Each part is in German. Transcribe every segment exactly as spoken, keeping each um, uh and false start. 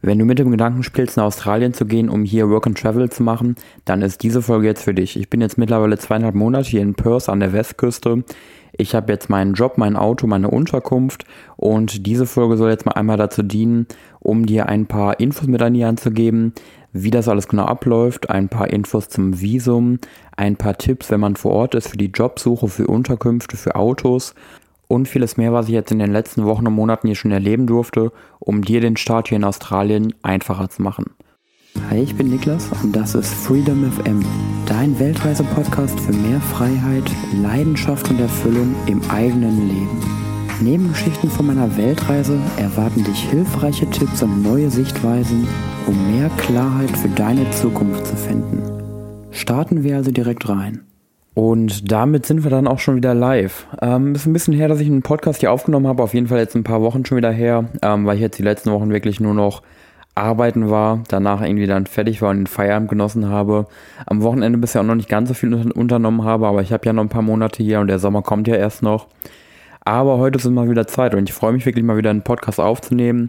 Wenn du mit dem Gedanken spielst, nach Australien zu gehen, um hier Work and Travel zu machen, dann ist diese Folge jetzt für dich. Ich bin jetzt mittlerweile zweieinhalb Monate hier in Perth an der Westküste. Ich habe jetzt meinen Job, mein Auto, meine Unterkunft und diese Folge soll jetzt mal einmal dazu dienen, um dir ein paar Infos mit an die Hand zu geben, wie das alles genau abläuft, ein paar Infos zum Visum, ein paar Tipps, wenn man vor Ort ist, für die Jobsuche, für Unterkünfte, für Autos und vieles mehr, was ich jetzt in den letzten Wochen und Monaten hier schon erleben durfte, um dir den Start hier in Australien einfacher zu machen. Hi, ich bin Niklas und das ist Freedom F M, dein Weltreise-Podcast für mehr Freiheit, Leidenschaft und Erfüllung im eigenen Leben. Neben Geschichten von meiner Weltreise erwarten dich hilfreiche Tipps und neue Sichtweisen, um mehr Klarheit für deine Zukunft zu finden. Starten wir also direkt rein. Und damit sind wir dann auch schon wieder live. Ähm, ist ein bisschen her, dass ich einen Podcast hier aufgenommen habe, auf jeden Fall jetzt ein paar Wochen schon wieder her, ähm, weil ich jetzt die letzten Wochen wirklich nur noch arbeiten war, danach irgendwie dann fertig war und den Feierabend genossen habe. Am Wochenende bisher auch noch nicht ganz so viel unternommen habe, aber ich habe ja noch ein paar Monate hier und der Sommer kommt ja erst noch. Aber heute ist mal wieder Zeit und ich freue mich wirklich mal wieder einen Podcast aufzunehmen.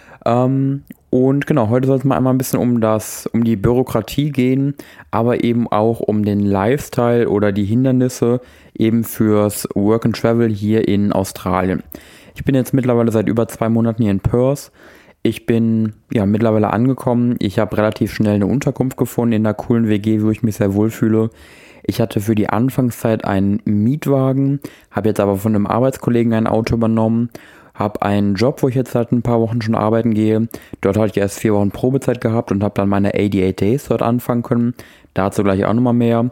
Ähm, und genau, heute soll es mal einmal ein bisschen um das, um die Bürokratie gehen, aber eben auch um den Lifestyle oder die Hindernisse eben fürs Work and Travel hier in Australien. Ich bin jetzt mittlerweile seit über zwei Monaten hier in Perth. Ich bin ja mittlerweile angekommen. Ich habe relativ schnell eine Unterkunft gefunden in einer coolen W G, wo ich mich sehr wohl fühle. Ich hatte für die Anfangszeit einen Mietwagen, habe jetzt aber von einem Arbeitskollegen ein Auto übernommen, habe einen Job, wo ich jetzt seit ein paar Wochen schon arbeiten gehe. Dort hatte ich erst vier Wochen Probezeit gehabt und habe dann meine achtundachtzig Days dort anfangen können. Dazu gleich auch nochmal mehr.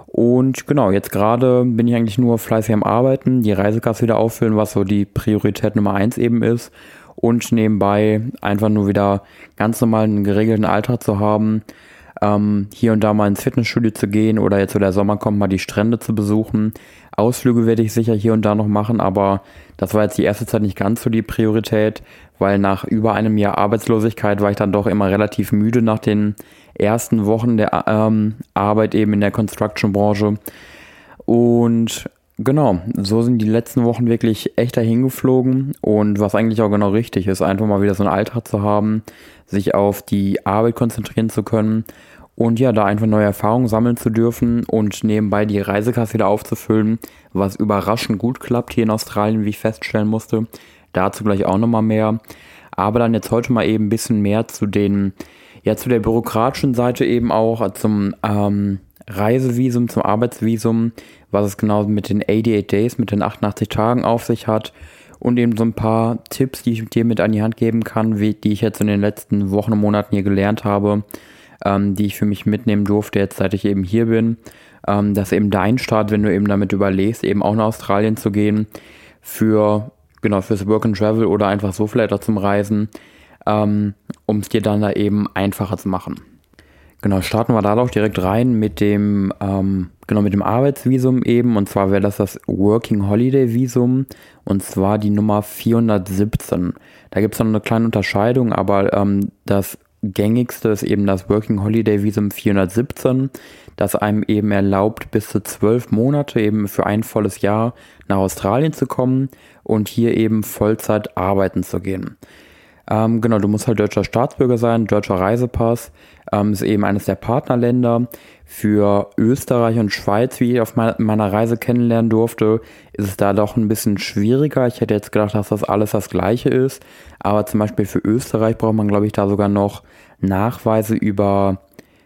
Und genau, jetzt gerade bin ich eigentlich nur fleißig am Arbeiten, die Reisekasse wieder auffüllen, was so die Priorität Nummer eins eben ist. Und nebenbei einfach nur wieder ganz normal einen geregelten Alltag zu haben, ähm, hier und da mal ins Fitnessstudio zu gehen oder jetzt, wo der Sommer kommt, mal die Strände zu besuchen. Ausflüge werde ich sicher hier und da noch machen, aber das war jetzt die erste Zeit nicht ganz so die Priorität, weil nach über einem Jahr Arbeitslosigkeit war ich dann doch immer relativ müde nach den ersten Wochen der ähm, Arbeit eben in der Construction-Branche. Und genau, so sind die letzten Wochen wirklich echt dahin geflogen und was eigentlich auch genau richtig ist, einfach mal wieder so einen Alltag zu haben, sich auf die Arbeit konzentrieren zu können und ja, da einfach neue Erfahrungen sammeln zu dürfen und nebenbei die Reisekasse wieder aufzufüllen, was überraschend gut klappt hier in Australien, wie ich feststellen musste. Dazu gleich auch nochmal mehr. Aber dann jetzt heute mal eben ein bisschen mehr zu den, ja, zu der bürokratischen Seite eben auch, zum ähm, Reisevisum, zum Arbeitsvisum, was es genau mit den achtundachtzig Days, mit den achtundachtzig Tagen auf sich hat und eben so ein paar Tipps, die ich dir mit an die Hand geben kann, wie, die ich jetzt in den letzten Wochen und Monaten hier gelernt habe, ähm, die ich für mich mitnehmen durfte, jetzt seit ich eben hier bin, ähm, dass eben dein Start, wenn du eben damit überlegst, eben auch nach Australien zu gehen, für, genau, fürs Work and Travel oder einfach so vielleicht auch zum Reisen, ähm, um es dir dann da eben einfacher zu machen. Genau, starten wir da doch direkt rein mit dem, ähm, genau, mit dem Arbeitsvisum eben, und zwar wäre das das Working Holiday Visum, und zwar die Nummer vierhundertsiebzehn. Da gibt es noch eine kleine Unterscheidung, aber ähm, das gängigste ist eben das Working Holiday Visum vierhundertsiebzehn, das einem eben erlaubt, bis zu zwölf Monate eben für ein volles Jahr nach Australien zu kommen und hier eben Vollzeit arbeiten zu gehen. Ähm, genau, du musst halt deutscher Staatsbürger sein, deutscher Reisepass, ähm, ist eben eines der Partnerländer. Für Österreich und Schweiz, wie ich auf meiner, meiner Reise kennenlernen durfte, ist es da doch ein bisschen schwieriger. Ich hätte jetzt gedacht, dass das alles das Gleiche ist, aber zum Beispiel für Österreich braucht man, glaube ich, da sogar noch Nachweise über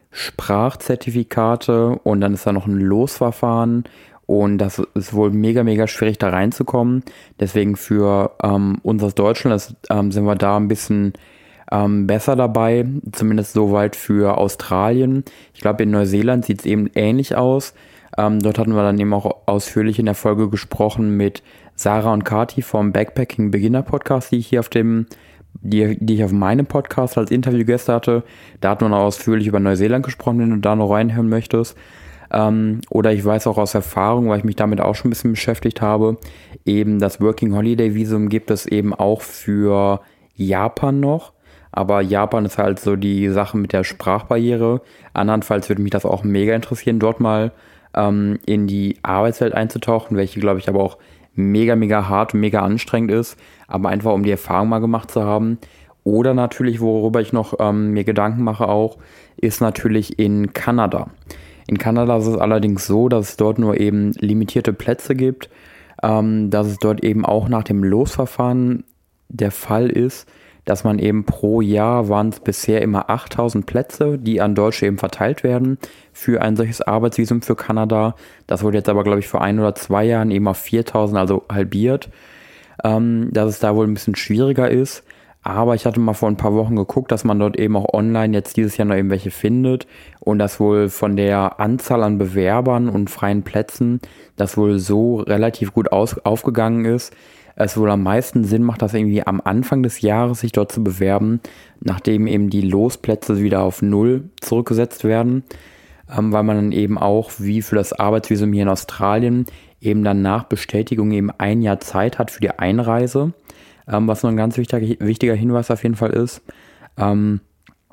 Sprachzertifikate und dann ist da noch ein Losverfahren. Und das ist wohl mega, mega schwierig, da reinzukommen. Deswegen für ähm, uns aus Deutschland das, ähm, sind wir da ein bisschen ähm, besser dabei. Zumindest soweit für Australien. Ich glaube, in Neuseeland sieht es eben ähnlich aus. Ähm, dort hatten wir dann eben auch ausführlich in der Folge gesprochen mit Sarah und Kati vom Backpacking Beginner Podcast, die ich hier auf dem, die, die ich auf meinem Podcast als Interviewgäste hatte. Da hat man auch ausführlich über Neuseeland gesprochen, wenn du da noch reinhören möchtest. Ähm, oder ich weiß auch aus Erfahrung, weil ich mich damit auch schon ein bisschen beschäftigt habe, eben das Working Holiday Visum gibt es eben auch für Japan noch. Aber Japan ist halt so die Sache mit der Sprachbarriere. Andernfalls würde mich das auch mega interessieren, dort mal ähm, in die Arbeitswelt einzutauchen, welche, glaube ich, aber auch mega, mega hart und mega anstrengend ist. Aber einfach, um die Erfahrung mal gemacht zu haben. Oder natürlich, worüber ich noch ähm, mir Gedanken mache auch, ist natürlich in Kanada. In Kanada ist es allerdings so, dass es dort nur eben limitierte Plätze gibt, ähm, dass es dort eben auch nach dem Losverfahren der Fall ist, dass man eben pro Jahr waren es bisher immer achttausend Plätze, die an Deutsche eben verteilt werden für ein solches Arbeitsvisum für Kanada. Das wurde jetzt aber, glaube ich, vor ein oder zwei Jahren eben auf viertausend, also halbiert, ähm, dass es da wohl ein bisschen schwieriger ist. Aber ich hatte mal vor ein paar Wochen geguckt, dass man dort eben auch online jetzt dieses Jahr noch eben welche findet und dass wohl von der Anzahl an Bewerbern und freien Plätzen das wohl so relativ gut aus, aufgegangen ist. Es wohl am meisten Sinn macht, das irgendwie am Anfang des Jahres sich dort zu bewerben, nachdem eben die Losplätze wieder auf Null zurückgesetzt werden, ähm, weil man dann eben auch, wie für das Arbeitsvisum hier in Australien, eben dann nach Bestätigung eben ein Jahr Zeit hat für die Einreise. Ähm, was noch ein ganz wichtiger, wichtiger Hinweis auf jeden Fall ist. Ähm,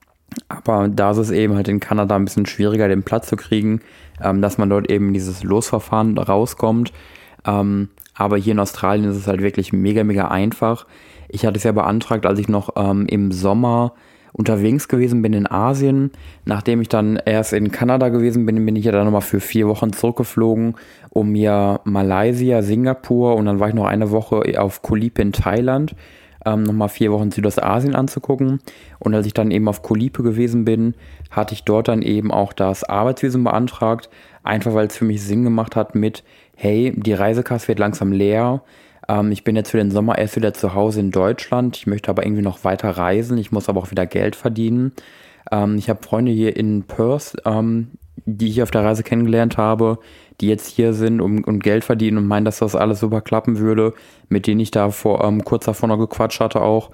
aber da ist es eben halt in Kanada ein bisschen schwieriger, den Platz zu kriegen, ähm, dass man dort eben dieses Losverfahren rauskommt. Ähm, aber hier in Australien ist es halt wirklich mega, mega einfach. Ich hatte es ja beantragt, als ich noch ähm, im Sommer unterwegs gewesen bin in Asien. Nachdem ich dann erst in Kanada gewesen bin, bin ich ja dann nochmal für vier Wochen zurückgeflogen, um mir Malaysia, Singapur und dann war ich noch eine Woche auf Koh Lipe in Thailand, ähm, nochmal vier Wochen Südostasien anzugucken. Und als ich dann eben auf Koh Lipe gewesen bin, hatte ich dort dann eben auch das Arbeitsvisum beantragt, einfach weil es für mich Sinn gemacht hat mit, hey, die Reisekasse wird langsam leer. Ähm, ich bin jetzt für den Sommer erst wieder zu Hause in Deutschland. Ich möchte aber irgendwie noch weiter reisen. Ich muss aber auch wieder Geld verdienen. Ähm, ich habe Freunde hier in Perth, ähm, die ich auf der Reise kennengelernt habe, die jetzt hier sind und, und Geld verdienen und meinen, dass das alles super klappen würde, mit denen ich da vor, ähm, kurz davor noch gequatscht hatte auch.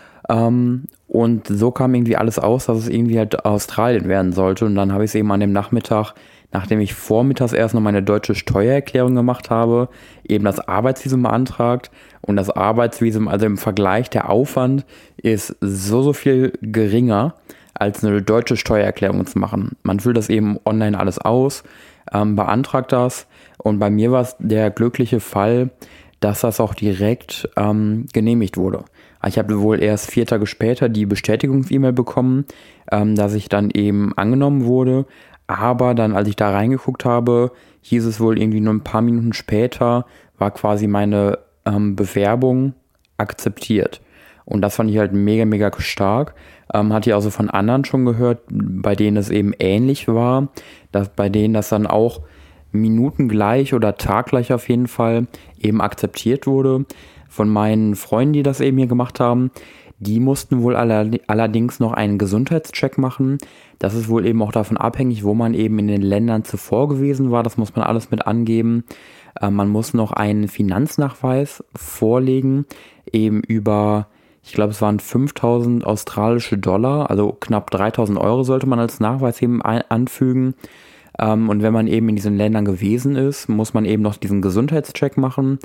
Ähm, und so kam irgendwie alles aus, dass es irgendwie halt Australien werden sollte. Und dann habe ich es eben an dem Nachmittag, nachdem ich vormittags erst noch meine deutsche Steuererklärung gemacht habe, eben das Arbeitsvisum beantragt. Und das Arbeitsvisum, also im Vergleich, der Aufwand ist so, so viel geringer, als eine deutsche Steuererklärung zu machen. Man füllt das eben online alles aus, ähm, beantragt das. Und bei mir war es der glückliche Fall, dass das auch direkt ähm, genehmigt wurde. Ich habe wohl erst vier Tage später die Bestätigungs-E-Mail bekommen, ähm, dass ich dann eben angenommen wurde. Aber dann, als ich da reingeguckt habe, hieß es wohl irgendwie nur ein paar Minuten später, war quasi meine ähm, Bewerbung akzeptiert. Und das fand ich halt mega, mega stark. Ähm, hatte ich also von anderen schon gehört, bei denen es eben ähnlich war, dass bei denen das dann auch minutengleich oder taggleich auf jeden Fall eben akzeptiert wurde. Von meinen Freunden, die das eben hier gemacht haben, die mussten wohl allerdings noch einen Gesundheitscheck machen. Das ist wohl eben auch davon abhängig, wo man eben in den Ländern zuvor gewesen war. Das muss man alles mit angeben. Äh, man muss noch einen Finanznachweis vorlegen, eben über, ich glaube, es waren fünftausend australische Dollar, also knapp dreitausend Euro sollte man als Nachweis eben ein- anfügen. Ähm, und wenn man eben in diesen Ländern gewesen ist, muss man eben noch diesen Gesundheitscheck machen.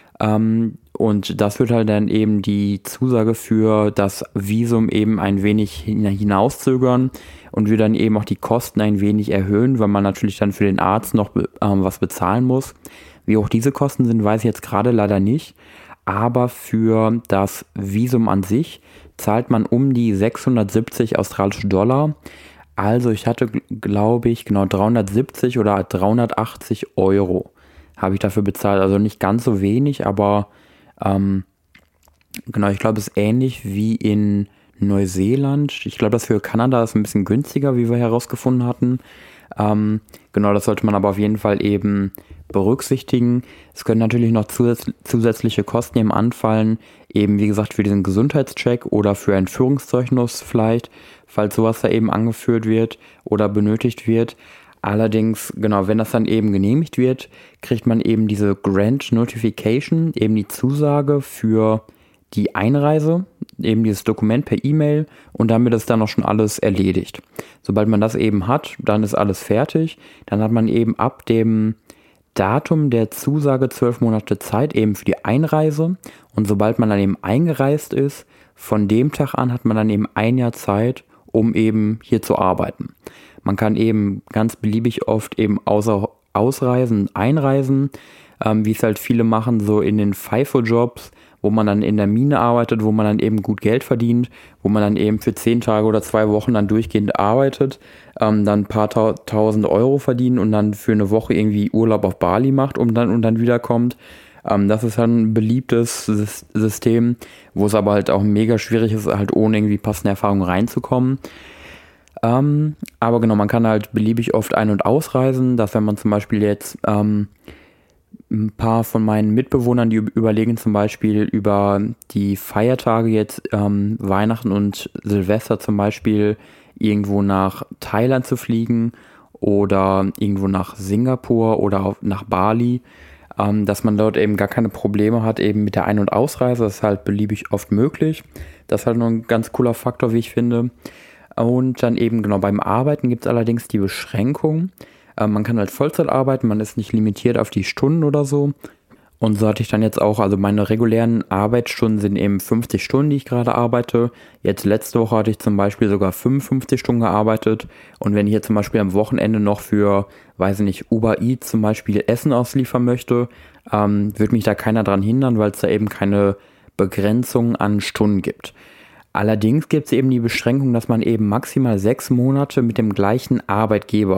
Ähm, und das wird halt dann eben die Zusage für das Visum eben ein wenig hinauszögern und wird dann eben auch die Kosten ein wenig erhöhen, weil man natürlich dann für den Arzt noch ähm, was bezahlen muss. Wie hoch diese Kosten sind, weiß ich jetzt gerade leider nicht. Aber für das Visum an sich zahlt man um die sechshundertsiebzig australische Dollar. Also ich hatte, glaube ich, genau dreihundertsiebzig oder dreihundertachtzig Euro habe ich dafür bezahlt. Also nicht ganz so wenig, aber ähm, genau, ich glaube, es ist ähnlich wie in Neuseeland. Ich glaube, das für Kanada ist ein bisschen günstiger, wie wir herausgefunden hatten. Ähm, genau, das sollte man aber auf jeden Fall eben berücksichtigen. Es können natürlich noch zusä- zusätzliche Kosten eben anfallen, eben wie gesagt für diesen Gesundheitscheck oder für ein Führungszeugnis vielleicht, falls sowas da eben angeführt wird oder benötigt wird. Allerdings, genau, wenn das dann eben genehmigt wird, kriegt man eben diese Grant Notification, eben die Zusage für die Einreise, eben dieses Dokument per E-Mail und damit ist dann auch schon alles erledigt. Sobald man das eben hat, dann ist alles fertig. Dann hat man eben ab dem Datum der Zusage zwölf Monate Zeit eben für die Einreise und sobald man dann eben eingereist ist, von dem Tag an hat man dann eben ein Jahr Zeit, um eben hier zu arbeiten. Man kann eben ganz beliebig oft eben außer ausreisen, einreisen, ähm, wie es halt viele machen, so in den FIFO-Jobs, wo man dann in der Mine arbeitet, wo man dann eben gut Geld verdient, wo man dann eben für zehn Tage oder zwei Wochen dann durchgehend arbeitet, ähm, dann ein paar tau- tausend Euro verdient und dann für eine Woche irgendwie Urlaub auf Bali macht und dann, und dann wiederkommt. Ähm, das ist halt ein beliebtes Sys- System, wo es aber halt auch mega schwierig ist, halt ohne irgendwie passende Erfahrungen reinzukommen. Ähm, aber genau, man kann halt beliebig oft ein- und ausreisen, dass wenn man zum Beispiel jetzt ähm, ein paar von meinen Mitbewohnern, die überlegen zum Beispiel über die Feiertage jetzt ähm, Weihnachten und Silvester zum Beispiel irgendwo nach Thailand zu fliegen oder irgendwo nach Singapur oder auf, nach Bali, ähm, dass man dort eben gar keine Probleme hat eben mit der Ein- und Ausreise. Das ist halt beliebig oft möglich. Das ist halt noch ein ganz cooler Faktor, wie ich finde. Und dann eben genau beim Arbeiten gibt es allerdings die Beschränkung. Äh, man kann halt Vollzeit arbeiten, man ist nicht limitiert auf die Stunden oder so. Und so hatte ich dann jetzt auch, also meine regulären Arbeitsstunden sind eben fünfzig Stunden, die ich gerade arbeite. Jetzt letzte Woche hatte ich zum Beispiel sogar fünfundfünfzig Stunden gearbeitet. Und wenn ich jetzt zum Beispiel am Wochenende noch für, weiß ich nicht, Uber Eats zum Beispiel Essen ausliefern möchte, ähm, wird mich da keiner dran hindern, weil es da eben keine Begrenzung an Stunden gibt. Allerdings gibt es eben die Beschränkung, dass man eben maximal sechs Monate mit dem gleichen Arbeitgeber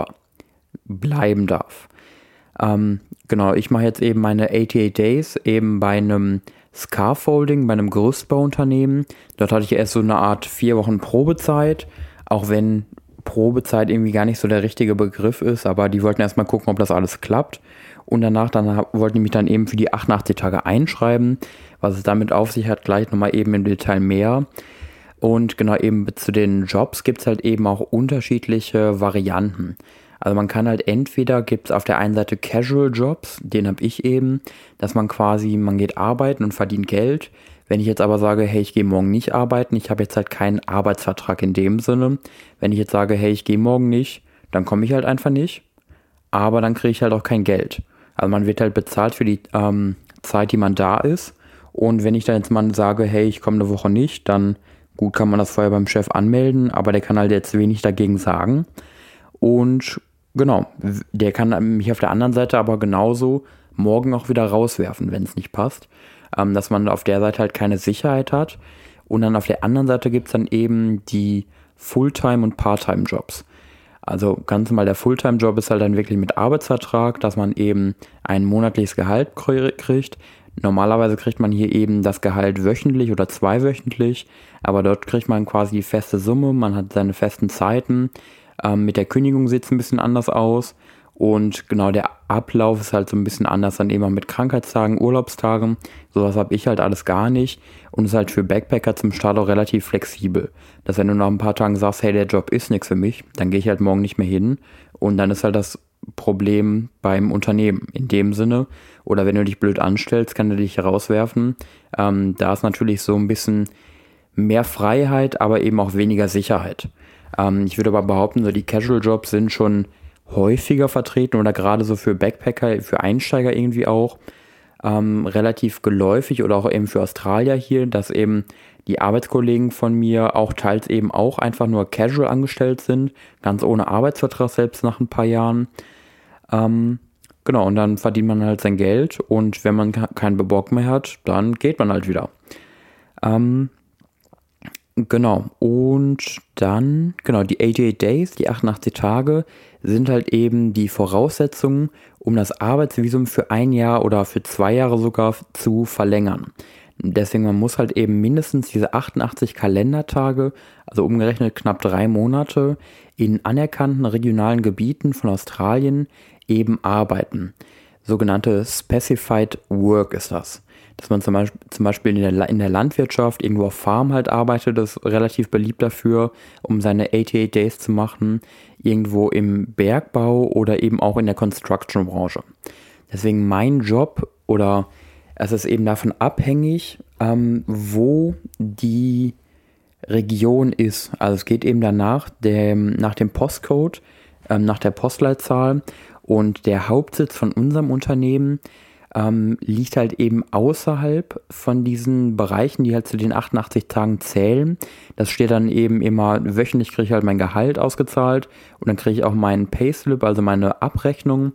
bleiben darf. Ähm, genau, ich mache jetzt eben meine achtzig Days eben bei einem Scaffolding, bei einem Gerüstbauunternehmen. Dort hatte ich erst so eine Art vier Wochen Probezeit, auch wenn Probezeit irgendwie gar nicht so der richtige Begriff ist, aber die wollten erstmal gucken, ob das alles klappt. Und danach dann wollten die mich dann eben für die achtundachtzig Tage einschreiben. Was es damit auf sich hat, gleich nochmal eben im Detail mehr. Und genau eben zu den Jobs gibt es halt eben auch unterschiedliche Varianten. Also man kann halt entweder, gibt es auf der einen Seite Casual Jobs, den habe ich eben, dass man quasi, man geht arbeiten und verdient Geld. Wenn ich jetzt aber sage, hey, ich gehe morgen nicht arbeiten, ich habe jetzt halt keinen Arbeitsvertrag in dem Sinne. Wenn ich jetzt sage, hey, ich gehe morgen nicht, dann komme ich halt einfach nicht, aber dann kriege ich halt auch kein Geld. Also man wird halt bezahlt für die ähm, Zeit, die man da ist. Und wenn ich dann jetzt mal sage, hey, ich komme eine Woche nicht, dann gut, kann man das vorher beim Chef anmelden, aber der kann halt jetzt wenig dagegen sagen. Und genau, der kann mich auf der anderen Seite aber genauso morgen auch wieder rauswerfen, wenn es nicht passt. Ähm, dass man auf der Seite halt keine Sicherheit hat. Und dann auf der anderen Seite gibt es dann eben die Fulltime- und Part-Time-Jobs. Also ganz normal, der Fulltime-Job ist halt dann wirklich mit Arbeitsvertrag, dass man eben ein monatliches Gehalt kriegt. Normalerweise kriegt man hier eben das Gehalt wöchentlich oder zweiwöchentlich, aber dort kriegt man quasi die feste Summe, man hat seine festen Zeiten. Ähm, mit der Kündigung sieht es ein bisschen anders aus und genau der Ablauf ist halt so ein bisschen anders, dann eben auch mit Krankheitstagen, Urlaubstagen. Sowas habe ich halt alles gar nicht und ist halt für Backpacker zum Start auch relativ flexibel. Dass wenn du nach ein paar Tagen sagst, hey, der Job ist nichts für mich, dann gehe ich halt morgen nicht mehr hin und dann ist halt das Problem beim Unternehmen in dem Sinne. Oder wenn du dich blöd anstellst, kann er dich rauswerfen. Ähm, da ist natürlich so ein bisschen mehr Freiheit, aber eben auch weniger Sicherheit. Ähm, ich würde aber behaupten, so die Casual Jobs sind schon häufiger vertreten oder gerade so für Backpacker, für Einsteiger irgendwie auch ähm, relativ geläufig oder auch eben für Australier hier, dass eben die Arbeitskollegen von mir auch teils eben auch einfach nur casual angestellt sind, ganz ohne Arbeitsvertrag selbst nach ein paar Jahren. Ähm, genau, und dann verdient man halt sein Geld und wenn man keinen Bock mehr hat, dann geht man halt wieder. Ähm, genau, und dann, genau, die achtzig Days, die achtundachtzig Tage, sind halt eben die Voraussetzungen, um das Arbeitsvisum für ein Jahr oder für zwei Jahre sogar zu verlängern. Deswegen, man muss halt eben mindestens diese achtundachtzig Kalendertage, also umgerechnet knapp drei Monate, in anerkannten regionalen Gebieten von Australien eben arbeiten. Sogenannte Specified Work ist das. Dass man zum Beispiel, zum Beispiel in, der, in der Landwirtschaft irgendwo auf Farm halt arbeitet, ist relativ beliebt dafür, um seine achtzig Days zu machen. Irgendwo im Bergbau oder eben auch in der Construction-Branche. Deswegen mein Job oder es ist eben davon abhängig, ähm, wo die Region ist. Also es geht eben danach dem, nach dem Postcode, ähm, nach der Postleitzahl und der Hauptsitz von unserem Unternehmen ähm, liegt halt eben außerhalb von diesen Bereichen, die halt zu den achtundachtzig Tagen zählen. Das steht dann eben immer, wöchentlich kriege ich halt mein Gehalt ausgezahlt und dann kriege ich auch meinen Payslip, also meine Abrechnung,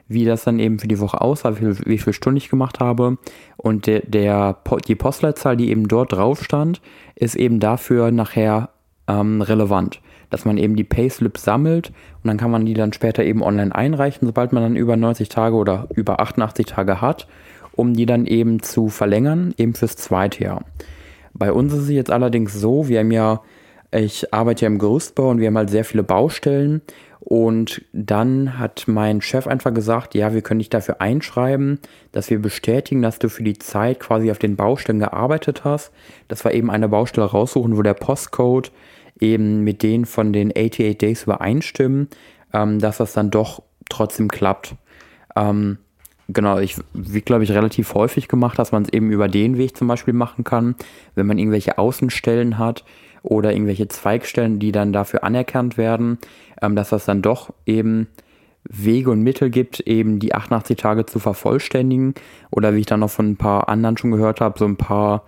wie das dann eben für die Woche aussah, wie viel, wie viele Stunden ich gemacht habe. Und der, der, die Postleitzahl, die eben dort drauf stand, ist eben dafür nachher ähm, relevant. Dass man eben die Payslips sammelt und dann kann man die dann später eben online einreichen, sobald man dann über neunzig Tage oder über achtundachtzig Tage hat, um die dann eben zu verlängern, eben fürs zweite Jahr. Bei uns ist es jetzt allerdings so, wir haben ja, ich arbeite ja im Gerüstbau und wir haben halt sehr viele Baustellen und dann hat mein Chef einfach gesagt, ja, wir können dich dafür einschreiben, dass wir bestätigen, dass du für die Zeit quasi auf den Baustellen gearbeitet hast, dass wir eben eine Baustelle raussuchen, wo der Postcode eben mit denen von den achtundachtzig Days übereinstimmen, ähm, dass das dann doch trotzdem klappt. Ähm, genau, ich, wie glaube ich, relativ häufig gemacht, dass man es eben über den Weg zum Beispiel machen kann, wenn man irgendwelche Außenstellen hat oder irgendwelche Zweigstellen, die dann dafür anerkannt werden, ähm, dass das dann doch eben Wege und Mittel gibt, eben die achtundachtzig Tage zu vervollständigen oder wie ich dann noch von ein paar anderen schon gehört habe, so ein paar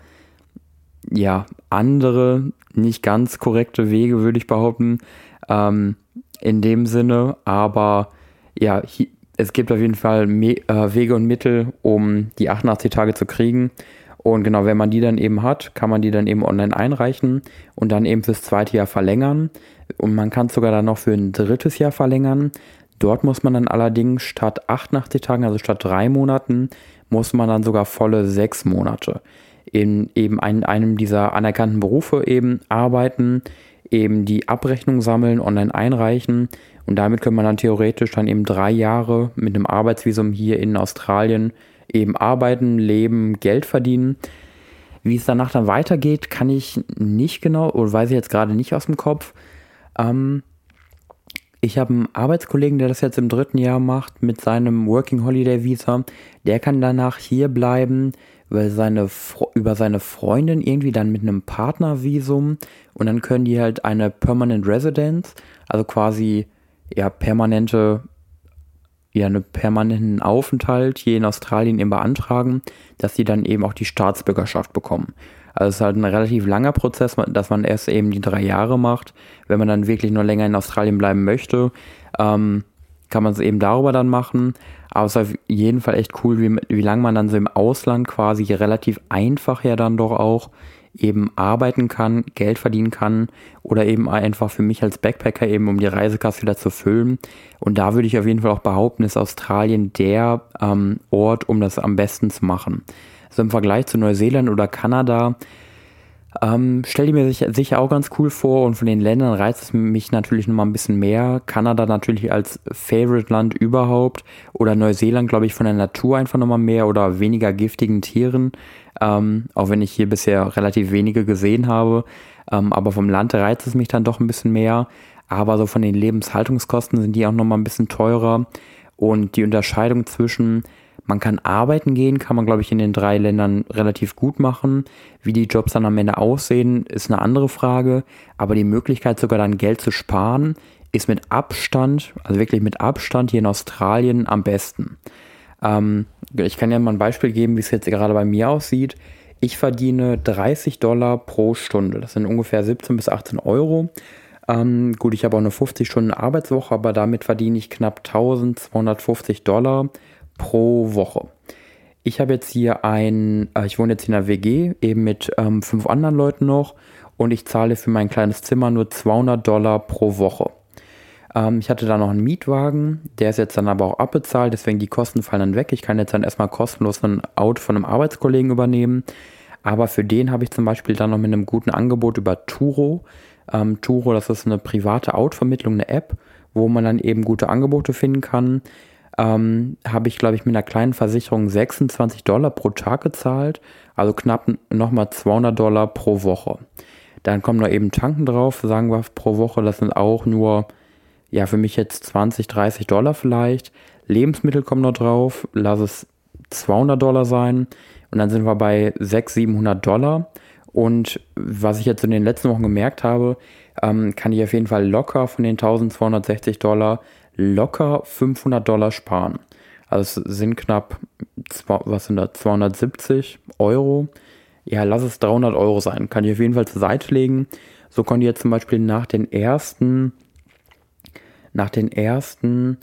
ja, andere, nicht ganz korrekte Wege, würde ich behaupten, ähm, in dem Sinne, aber ja, hi, es gibt auf jeden Fall Me- äh, Wege und Mittel, um die achtundachtzig Tage zu kriegen und genau, wenn man die dann eben hat, kann man die dann eben online einreichen und dann eben fürs zweite Jahr verlängern und man kann es sogar dann noch für ein drittes Jahr verlängern. Dort muss man dann allerdings statt achtundachtzig Tagen, also statt drei Monaten, muss man dann sogar volle sechs Monate in eben ein, einem dieser anerkannten Berufe eben arbeiten, eben die Abrechnung sammeln, online einreichen und damit kann man dann theoretisch dann eben drei Jahre mit einem Arbeitsvisum hier in Australien eben arbeiten, leben, Geld verdienen. Wie es danach dann weitergeht, kann ich nicht genau oder weiß ich jetzt gerade nicht aus dem Kopf. Ähm, ich habe einen Arbeitskollegen, der das jetzt im dritten Jahr macht mit seinem Working Holiday Visa. Der kann danach hier bleiben, weil seine, über seine Freundin irgendwie dann mit einem Partnervisum und dann können die halt eine Permanent Residence, also quasi ja permanente, ja einen permanenten Aufenthalt hier in Australien eben beantragen, dass die dann eben auch die Staatsbürgerschaft bekommen. Also es ist halt ein relativ langer Prozess, dass man erst eben die drei Jahre macht. Wenn man dann wirklich noch länger in Australien bleiben möchte, ähm, kann man es eben darüber dann machen. Aber es ist auf jeden Fall echt cool, wie, wie lange man dann so im Ausland quasi relativ einfach ja dann doch auch eben arbeiten kann, Geld verdienen kann oder eben einfach für mich als Backpacker eben, um die Reisekasse wieder zu füllen. Und da würde ich auf jeden Fall auch behaupten, ist Australien der ähm, Ort, um das am besten zu machen. Also im Vergleich zu Neuseeland oder Kanada Ähm, stell die mir sicher, sicher auch ganz cool vor und von den Ländern reizt es mich natürlich nochmal ein bisschen mehr. Kanada natürlich als Favorite-Land überhaupt oder Neuseeland, glaube ich, von der Natur einfach nochmal mehr oder weniger giftigen Tieren, ähm, auch wenn ich hier bisher relativ wenige gesehen habe, ähm, aber vom Land reizt es mich dann doch ein bisschen mehr, aber so von den Lebenshaltungskosten sind die auch nochmal ein bisschen teurer und die Unterscheidung zwischen man kann arbeiten gehen, kann man, glaube ich, in den drei Ländern relativ gut machen. Wie die Jobs dann am Ende aussehen, ist eine andere Frage. Aber die Möglichkeit, sogar dann Geld zu sparen, ist mit Abstand, also wirklich mit Abstand hier in Australien am besten. Ähm, ich kann ja mal ein Beispiel geben, wie es jetzt gerade bei mir aussieht. Ich verdiene dreißig Dollar pro Stunde. Das sind ungefähr siebzehn bis achtzehn Euro. Ähm, gut, ich habe auch eine fünfzig Stunden Arbeitswoche, aber damit verdiene ich knapp eintausendzweihundertfünfzig Dollar pro Woche. Ich habe jetzt hier ein, äh, ich wohne jetzt in einer W G, eben mit ähm, fünf anderen Leuten noch und ich zahle für mein kleines Zimmer nur zweihundert Dollar pro Woche. Ähm, ich hatte da noch einen Mietwagen, der ist jetzt dann aber auch abbezahlt, deswegen die Kosten fallen dann weg. Ich kann jetzt dann erstmal kostenlos ein Auto von einem Arbeitskollegen übernehmen, aber für den habe ich zum Beispiel dann noch mit einem guten Angebot über Turo. Ähm, Turo, das ist eine private Autovermittlung, eine App, wo man dann eben gute Angebote finden kann. Ähm, habe ich, glaube ich, mit einer kleinen Versicherung sechsundzwanzig Dollar pro Tag gezahlt, also knapp nochmal zweihundert Dollar pro Woche. Dann kommen noch eben Tanken drauf, sagen wir pro Woche, das sind auch nur, ja, für mich jetzt zwanzig, dreißig Dollar vielleicht. Lebensmittel kommen noch drauf, lass es zweihundert Dollar sein und dann sind wir bei sechshundert, siebenhundert Dollar. Und was ich jetzt in den letzten Wochen gemerkt habe, ähm, kann ich auf jeden Fall locker von den eintausendzweihundertsechzig Dollar locker fünfhundert Dollar sparen. Also es sind knapp, was sind das, zweihundertsiebzig Euro. Ja, lass es dreihundert Euro sein. Kann ich auf jeden Fall zur Seite legen. So konnte ich jetzt zum Beispiel nach den ersten, nach den ersten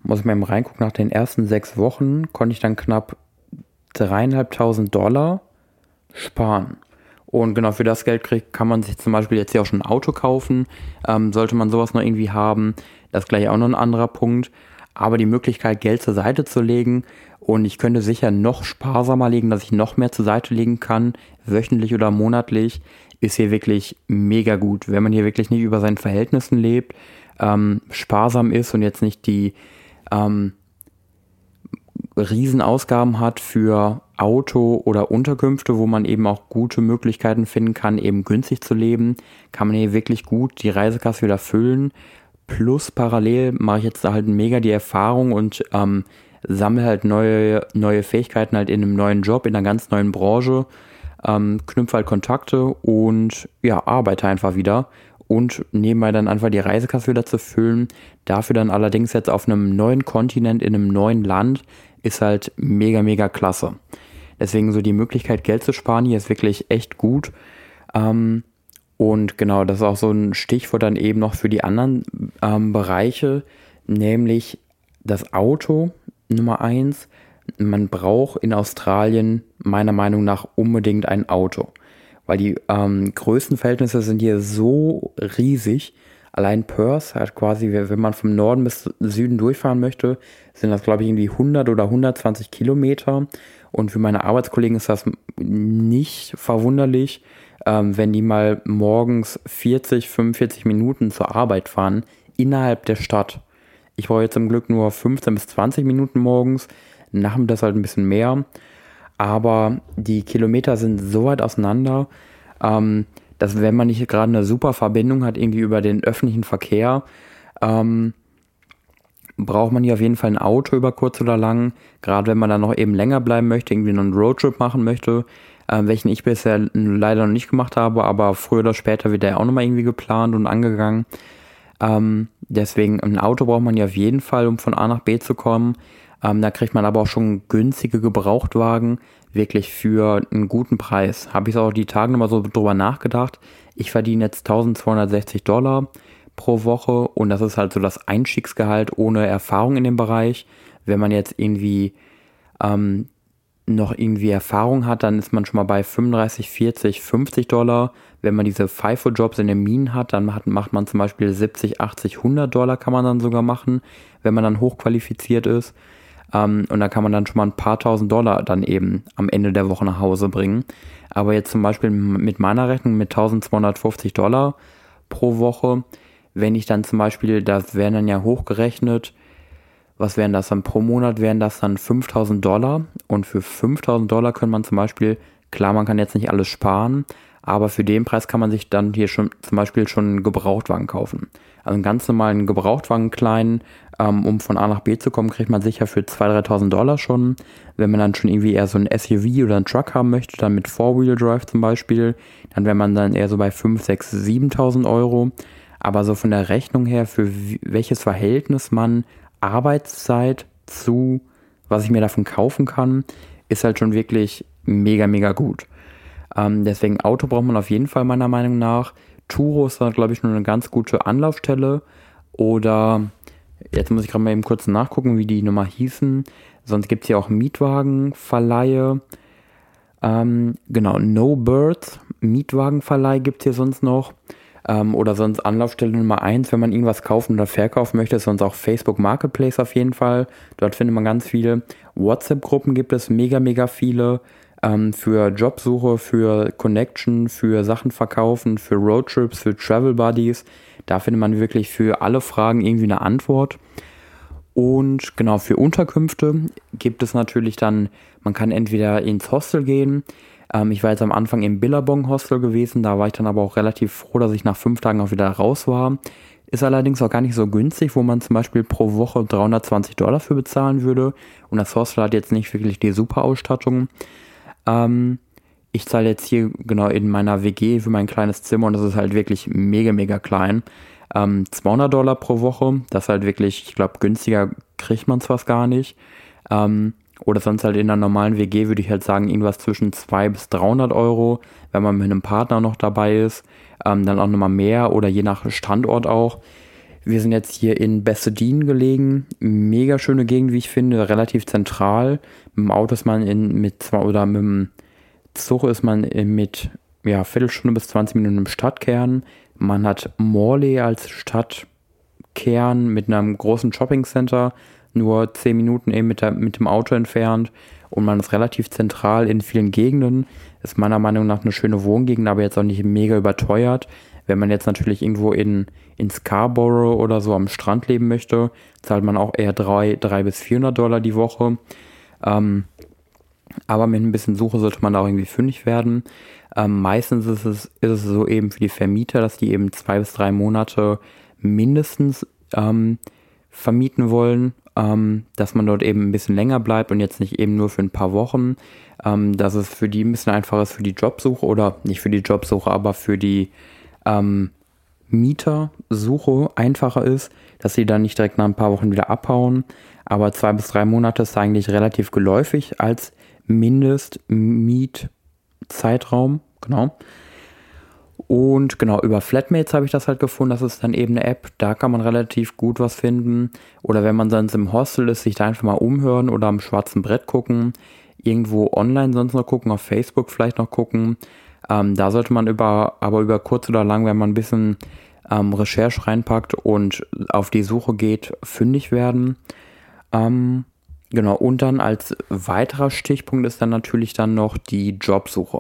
muss ich mal eben reingucken, nach den ersten sechs Wochen konnte ich dann knapp dreieinhalbtausend Dollar sparen. Und genau für das Geld kriegt, kann man sich zum Beispiel jetzt hier auch schon ein Auto kaufen. Ähm, sollte man sowas noch irgendwie haben, das ist gleich auch noch ein anderer Punkt. Aber die Möglichkeit, Geld zur Seite zu legen, und ich könnte sicher noch sparsamer legen, dass ich noch mehr zur Seite legen kann, wöchentlich oder monatlich, ist hier wirklich mega gut. Wenn man hier wirklich nicht über seinen Verhältnissen lebt, ähm, sparsam ist und jetzt nicht die ähm, Riesenausgaben hat für Auto oder Unterkünfte, wo man eben auch gute Möglichkeiten finden kann, eben günstig zu leben, kann man hier wirklich gut die Reisekasse wieder füllen. Plus parallel mache ich jetzt halt mega die Erfahrung und ähm, sammle halt neue, neue Fähigkeiten halt in einem neuen Job, in einer ganz neuen Branche, ähm, knüpfe halt Kontakte und ja, arbeite einfach wieder und nebenbei dann einfach die Reisekasse wieder zu füllen. Dafür dann allerdings jetzt auf einem neuen Kontinent, in einem neuen Land, ist halt mega, mega klasse. Deswegen so die Möglichkeit, Geld zu sparen hier ist wirklich echt gut. Ähm, und genau, das ist auch so ein Stichwort dann eben noch für die anderen ähm, Bereiche, nämlich das Auto Nummer eins. Man braucht in Australien meiner Meinung nach unbedingt ein Auto, weil die ähm, Größenverhältnisse sind hier so riesig. Allein Perth hat quasi, wenn man vom Norden bis Süden durchfahren möchte, sind das, glaube ich, irgendwie hundert oder hundertzwanzig Kilometer. Und für meine Arbeitskollegen ist das nicht verwunderlich, ähm, wenn die mal morgens vierzig, fünfundvierzig Minuten zur Arbeit fahren, innerhalb der Stadt. Ich brauche jetzt zum Glück nur fünfzehn bis zwanzig Minuten morgens, nachmittags halt ein bisschen mehr. Aber die Kilometer sind so weit auseinander, ähm, dass wenn man nicht gerade eine super Verbindung hat, irgendwie über den öffentlichen Verkehr, ähm, braucht man hier auf jeden Fall ein Auto über kurz oder lang. Gerade wenn man dann noch eben länger bleiben möchte, irgendwie noch einen Roadtrip machen möchte, äh, welchen ich bisher leider noch nicht gemacht habe, aber früher oder später wird der auch nochmal irgendwie geplant und angegangen. Ähm, deswegen ein Auto braucht man ja auf jeden Fall, um von A nach B zu kommen. Ähm, da kriegt man aber auch schon günstige Gebrauchtwagen, wirklich für einen guten Preis. Habe ich auch die Tage nochmal so drüber nachgedacht. Ich verdiene jetzt eintausendzweihundertsechzig Dollar pro Woche und das ist halt so das Einstiegsgehalt ohne Erfahrung in dem Bereich. Wenn man jetzt irgendwie ähm, noch irgendwie Erfahrung hat, dann ist man schon mal bei fünfunddreißig, vierzig, fünfzig Dollar. Wenn man diese FIFO-Jobs in den Minen hat, dann macht, macht man zum Beispiel siebzig, achtzig, hundert Dollar kann man dann sogar machen, wenn man dann hochqualifiziert ist. Um, und da kann man dann schon mal ein paar tausend Dollar dann eben am Ende der Woche nach Hause bringen. Aber jetzt zum Beispiel mit meiner Rechnung mit eintausendzweihundertfünfzig Dollar pro Woche, wenn ich dann zum Beispiel, das wären dann ja hochgerechnet, was wären das dann pro Monat, wären das dann fünftausend Dollar. Und für fünftausend Dollar könnte man zum Beispiel, klar, man kann jetzt nicht alles sparen, aber für den Preis kann man sich dann hier schon zum Beispiel schon einen Gebrauchtwagen kaufen. Also einen ganz normalen Gebrauchtwagen kleinen, ähm, um von A nach B zu kommen, kriegt man sicher für zweitausend, dreitausend Dollar schon. Wenn man dann schon irgendwie eher so ein S U V oder einen Truck haben möchte, dann mit Four-Wheel-Drive zum Beispiel, dann wäre man dann eher so bei fünftausend, sechstausend, siebentausend Euro. Aber so von der Rechnung her, für welches Verhältnis man Arbeitszeit zu, was ich mir davon kaufen kann, ist halt schon wirklich mega, mega gut. Ähm, deswegen Auto braucht man auf jeden Fall meiner Meinung nach. Turo ist da, glaube ich, nur eine ganz gute Anlaufstelle. Oder, jetzt muss ich gerade mal eben kurz nachgucken, wie die Nummer hießen. Sonst gibt es hier auch Mietwagenverleihe. Ähm, genau, No Birds, Mietwagenverleih gibt es hier sonst noch. Ähm, oder sonst Anlaufstelle Nummer eins, wenn man irgendwas kaufen oder verkaufen möchte, ist sonst auch Facebook Marketplace auf jeden Fall. Dort findet man ganz viele. WhatsApp-Gruppen gibt es mega, mega viele. Für Jobsuche, für Connection, für Sachen verkaufen, für Roadtrips, für Travel Buddies. Da findet man wirklich für alle Fragen irgendwie eine Antwort. Und genau, für Unterkünfte gibt es natürlich dann, man kann entweder ins Hostel gehen. Ähm, ich war jetzt am Anfang im Billabong Hostel gewesen, da war ich dann aber auch relativ froh, dass ich nach fünf Tagen auch wieder raus war. Ist allerdings auch gar nicht so günstig, wo man zum Beispiel pro Woche dreihundertzwanzig Dollar für bezahlen würde. Und das Hostel hat jetzt nicht wirklich die super Ausstattung. Ähm, ich zahle jetzt hier genau in meiner W G für mein kleines Zimmer und das ist halt wirklich mega, mega klein. Ähm, zweihundert Dollar pro Woche, das ist halt wirklich, ich glaube, günstiger kriegt man es fast gar nicht. Ähm, oder sonst halt in einer normalen W G würde ich halt sagen, irgendwas zwischen zweihundert bis dreihundert Euro, wenn man mit einem Partner noch dabei ist. Ähm, dann auch nochmal mehr oder je nach Standort auch. Wir sind jetzt hier in Bessedin gelegen. Mega schöne Gegend, wie ich finde, relativ zentral. Mit dem Auto ist man in, mit zwei oder mit dem Zug ist man in, mit ja, Viertelstunde bis zwanzig Minuten im Stadtkern. Man hat Morlaix als Stadtkern mit einem großen Shoppingcenter, nur zehn Minuten eben mit, der, mit dem Auto entfernt. Und man ist relativ zentral in vielen Gegenden. Ist meiner Meinung nach eine schöne Wohngegend, aber jetzt auch nicht mega überteuert. Wenn man jetzt natürlich irgendwo in, in Scarborough oder so am Strand leben möchte, zahlt man auch eher dreihundert bis vierhundert Dollar die Woche. Ähm, aber mit ein bisschen Suche sollte man da auch irgendwie fündig werden. Ähm, meistens ist es, ist es so eben für die Vermieter, dass die eben zwei bis drei Monate mindestens ähm, vermieten wollen, ähm, dass man dort eben ein bisschen länger bleibt und jetzt nicht eben nur für ein paar Wochen. Ähm, dass es für die ein bisschen einfacher ist für die Jobsuche oder nicht für die Jobsuche, aber für die ähm, Mietersuche einfacher ist, dass sie dann nicht direkt nach ein paar Wochen wieder abhauen. Aber zwei bis drei Monate ist eigentlich relativ geläufig als Mindestmietzeitraum. Genau. Und genau, über Flatmates habe ich das halt gefunden. Das ist dann eben eine App, da kann man relativ gut was finden. Oder wenn man sonst im Hostel ist, sich da einfach mal umhören oder am schwarzen Brett gucken. Irgendwo online sonst noch gucken, auf Facebook vielleicht noch gucken. Ähm, da sollte man über, aber über kurz oder lang, wenn man ein bisschen ähm, Recherche reinpackt und auf die Suche geht, fündig werden. Ähm, genau, und dann als weiterer Stichpunkt ist dann natürlich dann noch die Jobsuche.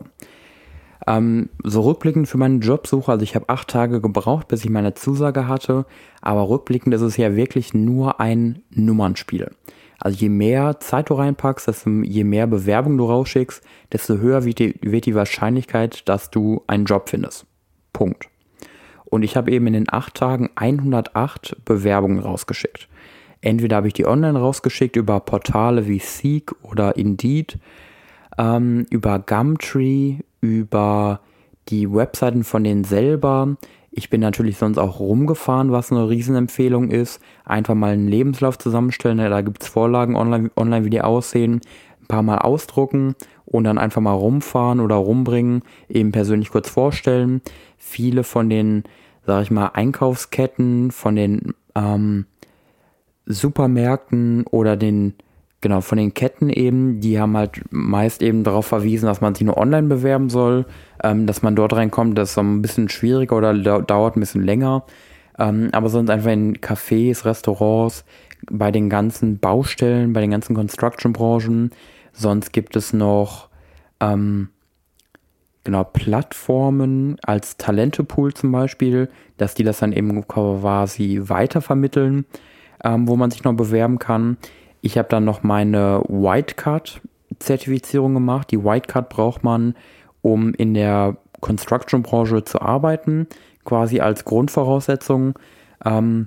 Ähm, so rückblickend für meine Jobsuche, also ich habe acht Tage gebraucht, bis ich meine Zusage hatte, aber rückblickend ist es ja wirklich nur ein Nummernspiel. Also je mehr Zeit du reinpackst, desto je mehr Bewerbung du rausschickst, desto höher wird die, wird die Wahrscheinlichkeit, dass du einen Job findest. Punkt. Und ich habe eben in den acht Tagen hundertacht Bewerbungen rausgeschickt. Entweder habe ich die online rausgeschickt über Portale wie Seek oder Indeed, ähm, über Gumtree, über die Webseiten von denen selber. Ich bin natürlich sonst auch rumgefahren, was eine Riesenempfehlung ist. Einfach mal einen Lebenslauf zusammenstellen, da gibt es Vorlagen online, online, wie die aussehen. Ein paar Mal ausdrucken und dann einfach mal rumfahren oder rumbringen, eben persönlich kurz vorstellen. Viele von den, sag ich mal, Einkaufsketten, von den ähm, Supermärkten oder den, genau, von den Ketten eben, die haben halt meist eben darauf verwiesen, dass man sich nur online bewerben soll, ähm, dass man dort reinkommt, das ist so ein bisschen schwieriger oder da, dauert ein bisschen länger, ähm, aber sonst einfach in Cafés, Restaurants, bei den ganzen Baustellen, bei den ganzen Construction-Branchen, sonst gibt es noch ähm, genau Plattformen als Talentepool zum Beispiel, dass die das dann eben quasi weitervermitteln, ähm, wo man sich noch bewerben kann. Ich habe dann noch meine Whitecard-Zertifizierung gemacht. Die Whitecard braucht man, um in der Construction-Branche zu arbeiten, quasi als Grundvoraussetzung. Ähm,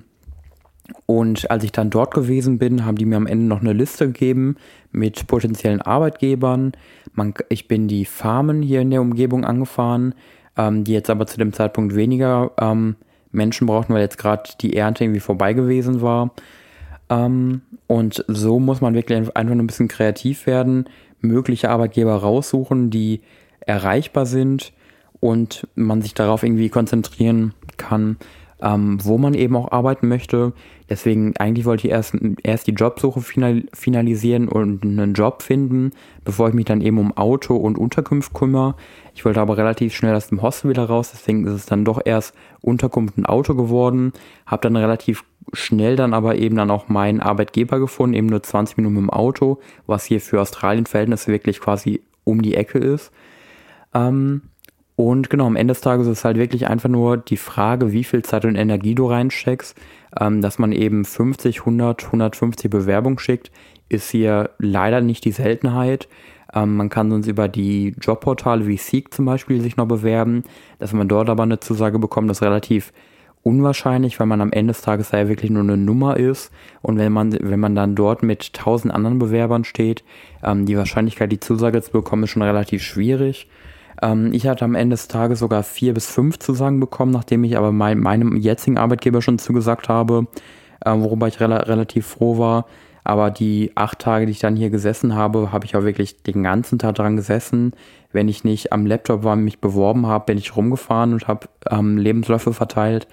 und als ich dann dort gewesen bin, haben die mir am Ende noch eine Liste gegeben mit potenziellen Arbeitgebern. Man, ich bin die Farmen hier in der Umgebung angefahren, ähm, die jetzt aber zu dem Zeitpunkt weniger ähm, Menschen brauchten, weil jetzt gerade die Ernte irgendwie vorbei gewesen war. Ähm, und so muss man wirklich einfach nur ein bisschen kreativ werden, mögliche Arbeitgeber raussuchen, die erreichbar sind und man sich darauf irgendwie konzentrieren kann, ähm, wo man eben auch arbeiten möchte. Deswegen eigentlich wollte ich erst, erst die Jobsuche final, finalisieren und einen Job finden, bevor ich mich dann eben um Auto und Unterkunft kümmere. Ich wollte aber relativ schnell aus dem Hostel wieder raus, deswegen ist es dann doch erst Unterkunft und Auto geworden. Habe dann relativ schnell dann aber eben dann auch meinen Arbeitgeber gefunden, eben nur zwanzig Minuten im Auto, was hier für Australien-Verhältnisse wirklich quasi um die Ecke ist. Ähm, und genau, am Ende des Tages ist es halt wirklich einfach nur die Frage, wie viel Zeit und Energie du reinsteckst, ähm, dass man eben fünfzig, hundert, hundertfünfzig Bewerbungen schickt, ist hier leider nicht die Seltenheit. Ähm, man kann sonst über die Jobportale wie Seek zum Beispiel sich noch bewerben, dass man dort aber eine Zusage bekommt, das ist relativ unwahrscheinlich, weil man am Ende des Tages da ja wirklich nur eine Nummer ist und wenn man, wenn man dann dort mit tausend anderen Bewerbern steht, ähm, die Wahrscheinlichkeit, die Zusage zu bekommen, ist schon relativ schwierig. Ähm, ich hatte am Ende des Tages sogar vier bis fünf Zusagen bekommen, nachdem ich aber mein, meinem jetzigen Arbeitgeber schon zugesagt habe, äh, worüber ich rela- relativ froh war. Aber die acht Tage, die ich dann hier gesessen habe, habe ich auch wirklich den ganzen Tag dran gesessen. Wenn ich nicht am Laptop war und mich beworben habe, bin ich rumgefahren und habe ähm, Lebensläufe verteilt,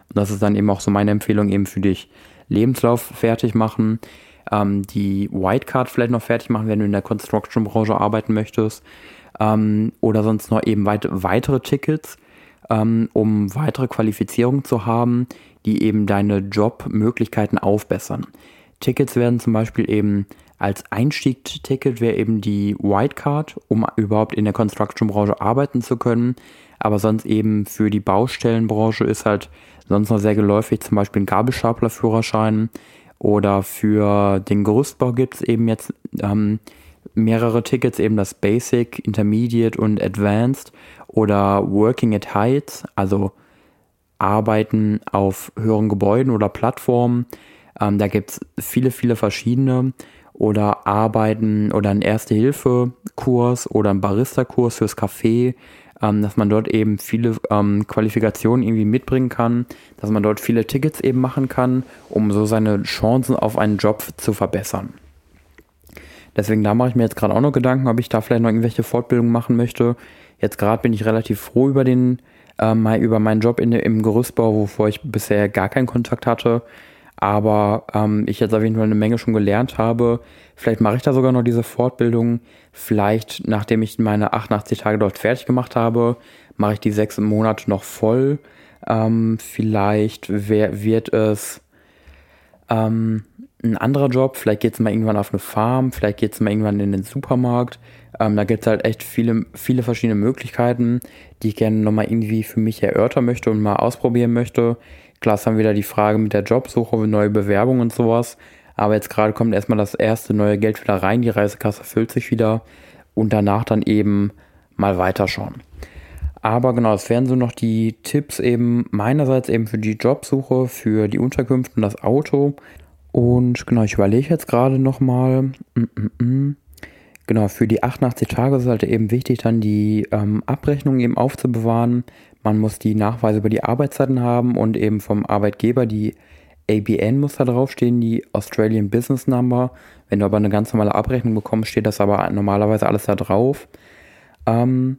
Das ist dann eben auch so meine Empfehlung eben für dich. Lebenslauf fertig machen, ähm, die Whitecard vielleicht noch fertig machen, wenn du in der Construction-Branche arbeiten möchtest, ähm, oder sonst noch eben weit, weitere Tickets, ähm, um weitere Qualifizierungen zu haben, die eben deine Jobmöglichkeiten aufbessern. Tickets werden zum Beispiel eben als Einstiegsticket wäre eben die Whitecard, um überhaupt in der Construction-Branche arbeiten zu können. Aber sonst eben für die Baustellenbranche ist halt sonst noch sehr geläufig, zum Beispiel ein Gabelstaplerführerschein, oder für den Gerüstbau gibt es eben jetzt ähm, mehrere Tickets, eben das Basic, Intermediate und Advanced oder Working at Heights, also Arbeiten auf höheren Gebäuden oder Plattformen. Ähm, da gibt es viele, viele verschiedene, oder Arbeiten oder einen Erste-Hilfe-Kurs oder einen Barista-Kurs fürs Café, ähm, dass man dort eben viele ähm, Qualifikationen irgendwie mitbringen kann, dass man dort viele Tickets eben machen kann, um so seine Chancen auf einen Job zu verbessern. Deswegen, da mache ich mir jetzt gerade auch noch Gedanken, ob ich da vielleicht noch irgendwelche Fortbildungen machen möchte. Jetzt gerade bin ich relativ froh über den, äh, mal über meinen Job in, im Gerüstbau, wovor ich bisher gar keinen Kontakt hatte. Aber ähm, ich jetzt auf jeden Fall eine Menge schon gelernt habe. Vielleicht mache ich da sogar noch diese Fortbildung. Vielleicht, nachdem ich meine achtundachtzig Tage dort fertig gemacht habe, mache ich die sechs Monate noch voll. Ähm, vielleicht wär, wird es ähm, ein anderer Job. Vielleicht geht es mal irgendwann auf eine Farm. Vielleicht geht es mal irgendwann in den Supermarkt. Ähm, da gibt es halt echt viele, viele verschiedene Möglichkeiten, die ich gerne nochmal irgendwie für mich erörtern möchte und mal ausprobieren möchte. Klar ist dann wieder die Frage mit der Jobsuche, neue Bewerbungen und sowas. Aber jetzt gerade kommt erstmal das erste neue Geld wieder rein, die Reisekasse füllt sich wieder und danach dann eben mal weiterschauen. Aber genau, es wären so noch die Tipps eben meinerseits eben für die Jobsuche, für die Unterkünfte und das Auto. Und genau, ich überlege jetzt gerade nochmal, mm, mm, mm. Genau, für die achtundachtzig Tage ist es halt eben wichtig, dann die ähm, Abrechnung eben aufzubewahren. Man muss die Nachweise über die Arbeitszeiten haben und eben vom Arbeitgeber die A B N muss da draufstehen, die Australian Business Number. Wenn du aber eine ganz normale Abrechnung bekommst, steht das aber normalerweise alles da drauf. Ähm,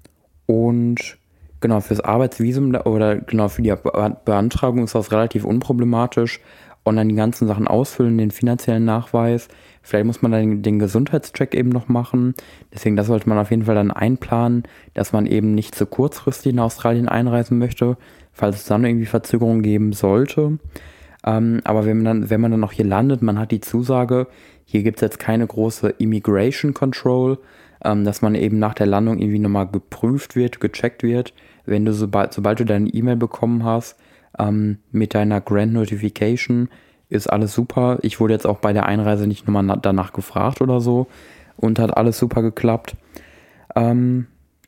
und genau, fürs Arbeitsvisum oder genau für die Be- Beantragung ist das relativ unproblematisch. Online die ganzen Sachen ausfüllen, den finanziellen Nachweis. Vielleicht muss man dann den, den Gesundheitscheck eben noch machen. Deswegen, das sollte man auf jeden Fall dann einplanen, dass man eben nicht zu kurzfristig nach Australien einreisen möchte, falls es dann irgendwie Verzögerungen geben sollte. Ähm, aber wenn man, dann, wenn man dann noch hier landet, man hat die Zusage, hier gibt es jetzt keine große Immigration Control, ähm, dass man eben nach der Landung irgendwie nochmal geprüft wird, gecheckt wird. Wenn du, sobald, sobald du deine E-Mail bekommen hast, ähm, mit deiner Grant Notification, ist alles super. Ich wurde jetzt auch bei der Einreise nicht nochmal na- danach gefragt oder so und hat alles super geklappt. Ähm,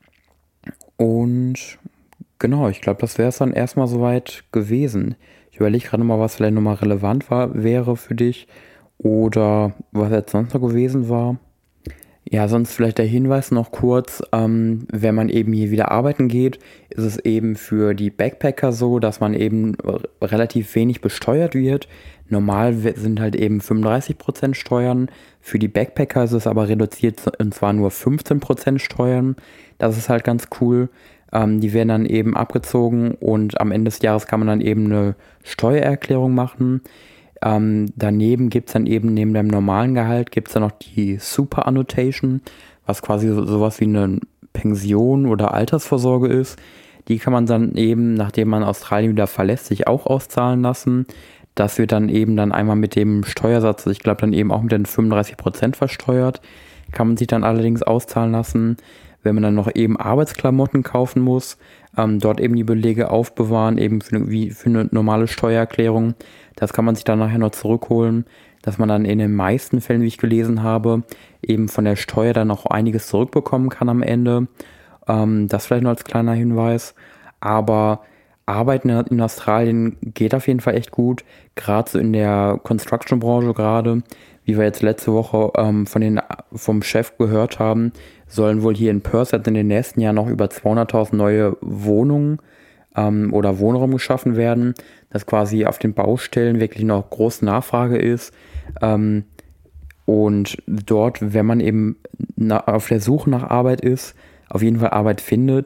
und genau, ich glaube, das wäre es dann erstmal soweit gewesen. Ich überlege gerade mal, was vielleicht nochmal relevant war, wäre für dich oder was jetzt sonst noch gewesen war. Ja, sonst vielleicht der Hinweis noch kurz, ähm, wenn man eben hier wieder arbeiten geht, ist es eben für die Backpacker so, dass man eben r- relativ wenig besteuert wird. Normal we- sind halt eben fünfunddreißig Prozent Steuern, für die Backpacker ist es aber reduziert und zwar nur fünfzehn Prozent Steuern. Das ist halt ganz cool. Ähm, die werden dann eben abgezogen und am Ende des Jahres kann man dann eben eine Steuererklärung machen. Ähm, daneben gibt es dann eben neben dem normalen Gehalt gibt es dann noch die Super Annotation, was quasi so, sowas wie eine Pension oder Altersvorsorge ist. Die kann man dann eben, nachdem man Australien wieder verlässt, sich auch auszahlen lassen. Das wird dann eben dann einmal mit dem Steuersatz, ich glaube dann eben auch mit den fünfunddreißig Prozent versteuert, kann man sich dann allerdings auszahlen lassen. Wenn man dann noch eben Arbeitsklamotten kaufen muss, ähm, dort eben die Belege aufbewahren, eben für eine, wie für eine normale Steuererklärung. Das kann man sich dann nachher noch zurückholen, dass man dann in den meisten Fällen, wie ich gelesen habe, eben von der Steuer dann auch einiges zurückbekommen kann am Ende. Ähm, das vielleicht nur als kleiner Hinweis. Aber Arbeiten in Australien geht auf jeden Fall echt gut, gerade so in der Construction-Branche gerade. Wie wir jetzt letzte Woche ähm, von den, vom Chef gehört haben, sollen wohl hier in Perth jetzt in den nächsten Jahren noch über zweihunderttausend neue Wohnungen ähm, oder Wohnraum geschaffen werden, dass quasi auf den Baustellen wirklich noch große Nachfrage ist. Ähm, und dort, wenn man eben na, auf der Suche nach Arbeit ist, auf jeden Fall Arbeit findet,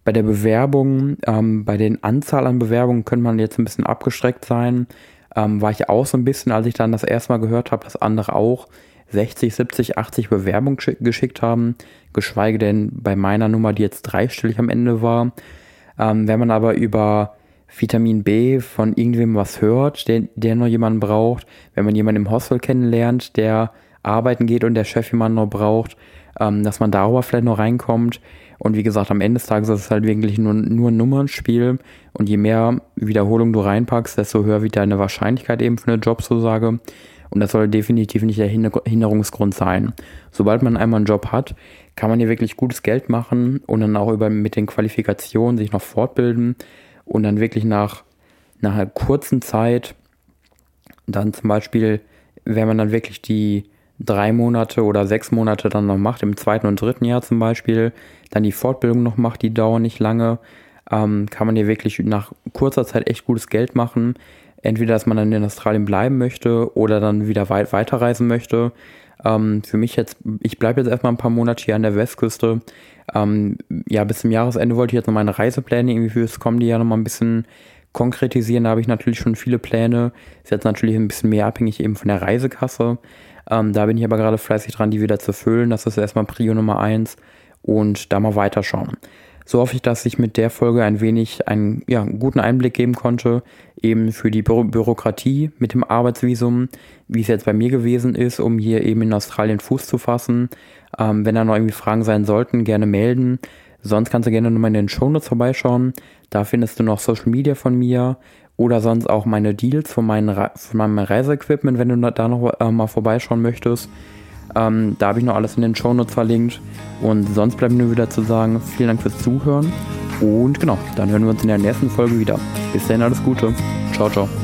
Bei der Bewerbung, ähm, bei den Anzahl an Bewerbungen könnte man jetzt ein bisschen abgeschreckt sein. Ähm, war ich auch so ein bisschen, als ich dann das erste Mal gehört habe, dass andere auch sechzig, siebzig, achtzig Bewerbungen gesch- geschickt haben. Geschweige denn bei meiner Nummer, die jetzt dreistellig am Ende war. Ähm, wenn man aber über Vitamin B von irgendwem was hört, der, der noch jemanden braucht, wenn man jemanden im Hostel kennenlernt, der arbeiten geht und der Chef jemanden noch braucht, ähm, dass man darüber vielleicht noch reinkommt. Und wie gesagt, am Ende des Tages ist es halt wirklich nur, nur ein Nummernspiel. Und je mehr Wiederholung du reinpackst, desto höher wird deine Wahrscheinlichkeit eben für eine Jobzusage. Und das soll definitiv nicht der Hinder- Hinderungsgrund sein. Sobald man einmal einen Job hat, kann man hier wirklich gutes Geld machen und dann auch über, mit den Qualifikationen sich noch fortbilden und dann wirklich nach, nach einer kurzen Zeit dann zum Beispiel, wenn man dann wirklich die drei Monate oder sechs Monate dann noch macht, im zweiten und dritten Jahr zum Beispiel, dann die Fortbildung noch macht, die dauern nicht lange, ähm, kann man hier wirklich nach kurzer Zeit echt gutes Geld machen. Entweder, dass man dann in Australien bleiben möchte oder dann wieder weit weiterreisen möchte. Ähm, für mich jetzt, ich bleibe jetzt erstmal ein paar Monate hier an der Westküste. Ähm, ja, bis zum Jahresende wollte ich jetzt noch meine Reisepläne irgendwie fürs kommende Jahr noch mal ein bisschen konkretisieren. Da habe ich natürlich schon viele Pläne. Ist jetzt natürlich ein bisschen mehr abhängig eben von der Reisekasse. Ähm, da bin ich aber gerade fleißig dran, die wieder zu füllen. Das ist erstmal Prio Nummer eins und da mal weiterschauen. So hoffe ich, dass ich mit der Folge ein wenig einen ja, guten Einblick geben konnte, eben für die Bü- Bürokratie mit dem Arbeitsvisum, wie es jetzt bei mir gewesen ist, um hier eben in Australien Fuß zu fassen. Ähm, wenn da noch irgendwie Fragen sein sollten, gerne melden. Sonst kannst du gerne nochmal in den Shownotes vorbeischauen. Da findest du noch Social Media von mir oder sonst auch meine Deals von, meinen Re- von meinem Reiseequipment, wenn du da noch äh, mal vorbeischauen möchtest. Ähm, da habe ich noch alles in den Shownotes verlinkt. Und sonst bleibt mir nur wieder zu sagen, vielen Dank fürs Zuhören. Und genau, dann hören wir uns in der nächsten Folge wieder. Bis dahin, alles Gute. Ciao, ciao.